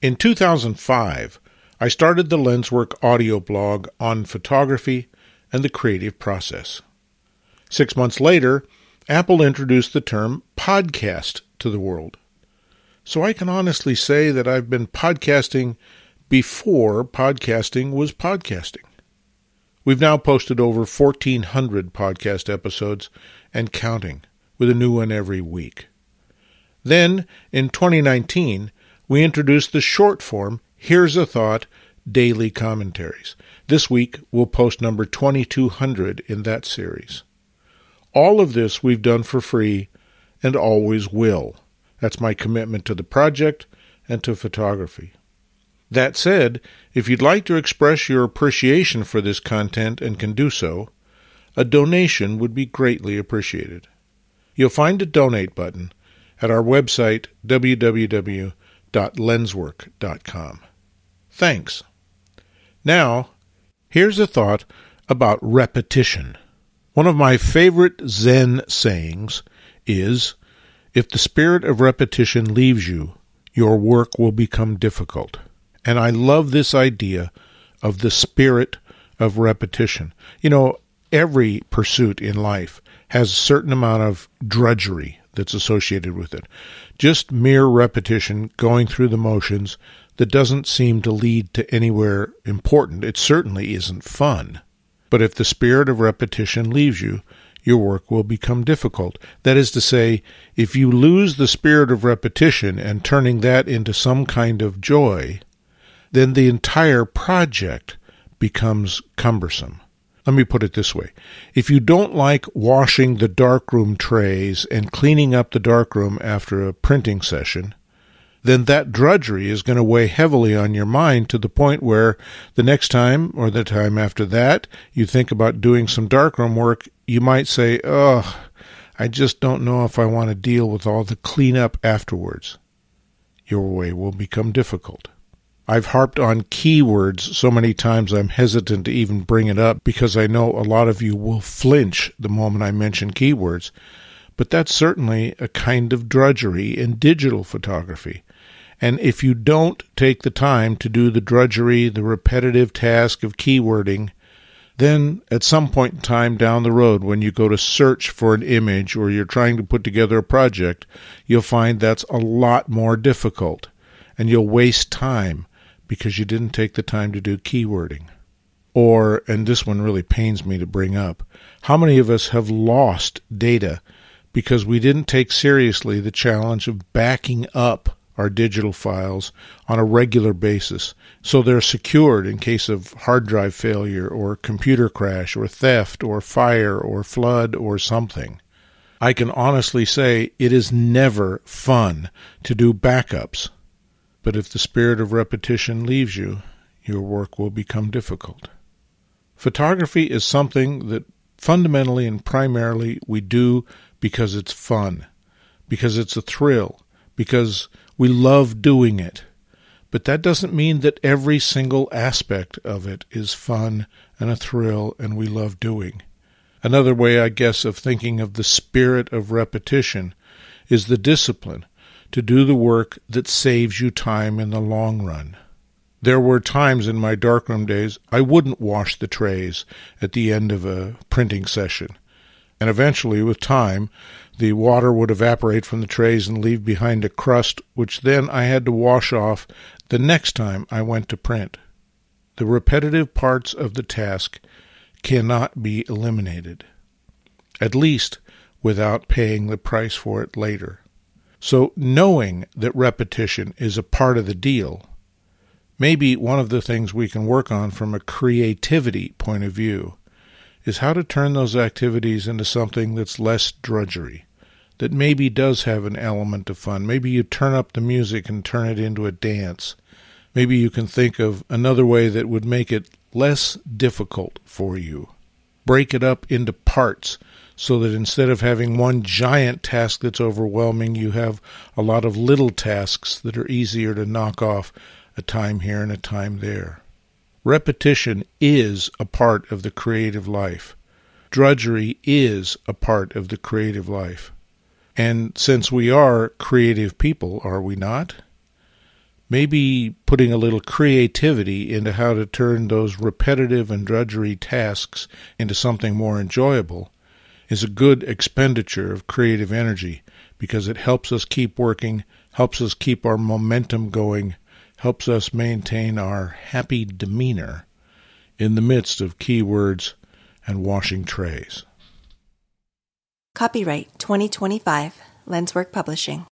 In 2005, I started the Lenswork audio blog on photography and the creative process. 6 months later, Apple introduced the term podcast to the world. So I can honestly say that I've been podcasting before podcasting was podcasting. We've now posted over 1,400 podcast episodes and counting, with a new one every week. Then, in 2019, we introduced the short form Here's a Thought daily commentaries. This week, we'll post number 2,200 in that series. All of this we've done for free and always will. That's my commitment to the project and to photography. That said, if you'd like to express your appreciation for this content and can do so, a donation would be greatly appreciated. You'll find a donate button at our website, www.lenswork.com. Thanks. Now, here's a thought about repetition. One of my favorite Zen sayings is, if the spirit of repetition leaves you, your work will become difficult. And I love this idea of the spirit of repetition. You know, every pursuit in life has a certain amount of drudgery that's associated with it. Just mere repetition, going through the motions, that doesn't seem to lead to anywhere important. It certainly isn't fun. But if the spirit of repetition leaves you, your work will become difficult. That is to say, if you lose the spirit of repetition and turning that into some kind of joy, then the entire project becomes cumbersome. Let me put it this way. If you don't like washing the darkroom trays and cleaning up the darkroom after a printing session, then that drudgery is going to weigh heavily on your mind to the point where the next time or the time after that you think about doing some darkroom work, you might say, I just don't know if I want to deal with all the cleanup afterwards. Your way will become difficult. I've harped on keywords so many times I'm hesitant to even bring it up because I know a lot of you will flinch the moment I mention keywords, but that's certainly a kind of drudgery in digital photography. And if you don't take the time to do the drudgery, the repetitive task of keywording, then at some point in time down the road when you go to search for an image or you're trying to put together a project, you'll find that's a lot more difficult, and you'll waste time because you didn't take the time to do keywording. Or, and this one really pains me to bring up, how many of us have lost data because we didn't take seriously the challenge of backing up our digital files on a regular basis so they're secured in case of hard drive failure or computer crash or theft or fire or flood or something? I can honestly say it is never fun to do backups. But if the spirit of repetition leaves you, your work will become difficult. Photography is something that fundamentally and primarily we do because it's fun, because it's a thrill, because we love doing it. But that doesn't mean that every single aspect of it is fun and a thrill and we love doing. Another way, I guess, of thinking of the spirit of repetition is the discipline to do the work that saves you time in the long run. There were times in my darkroom days I wouldn't wash the trays at the end of a printing session. And eventually, with time, the water would evaporate from the trays and leave behind a crust, which then I had to wash off the next time I went to print. The repetitive parts of the task cannot be eliminated, at least without paying the price for it later. So knowing that repetition is a part of the deal, maybe one of the things we can work on from a creativity point of view is how to turn those activities into something that's less drudgery, that maybe does have an element of fun. Maybe you turn up the music and turn it into a dance. Maybe you can think of another way that would make it less difficult for you. Break it up into parts so that instead of having one giant task that's overwhelming, you have a lot of little tasks that are easier to knock off a time here and a time there. Repetition is a part of the creative life. Drudgery is a part of the creative life. And since we are creative people, are we not? maybe putting a little creativity into how to turn those repetitive and drudgery tasks into something more enjoyable is a good expenditure of creative energy, because it helps us keep working, helps us keep our momentum going, helps us maintain our happy demeanor in the midst of keywords and washing trays. Copyright 2025, Lenswork Publishing.